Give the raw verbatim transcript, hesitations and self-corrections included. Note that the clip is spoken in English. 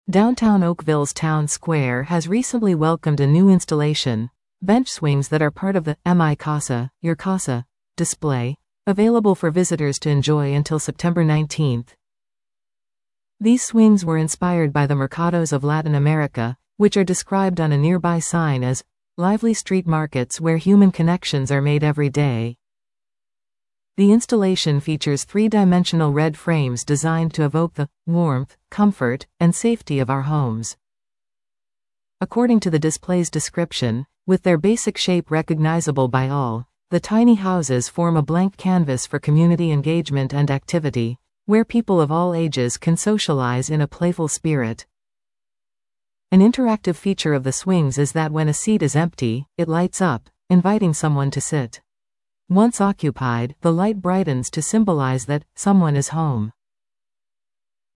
Downtown Oakville's Town Square has recently welcomed a new installation, bench swings that are part of the Mi Casa, Your Casa display, available for visitors to enjoy until September nineteenth. These swings were inspired by the mercados of Latin America, which are described on a nearby sign as lively street markets where human connections are made every day. The installation features three-dimensional red frames designed to evoke the warmth, comfort, and safety of our homes. According to the display's description, with their basic shape recognizable by all, the tiny houses form a blank canvas for community engagement and activity, where people of all ages can socialize in a playful spirit. An interactive feature of the swings is that when a seat is empty, it lights up, inviting someone to sit. Once occupied, the light brightens to symbolize that someone is home.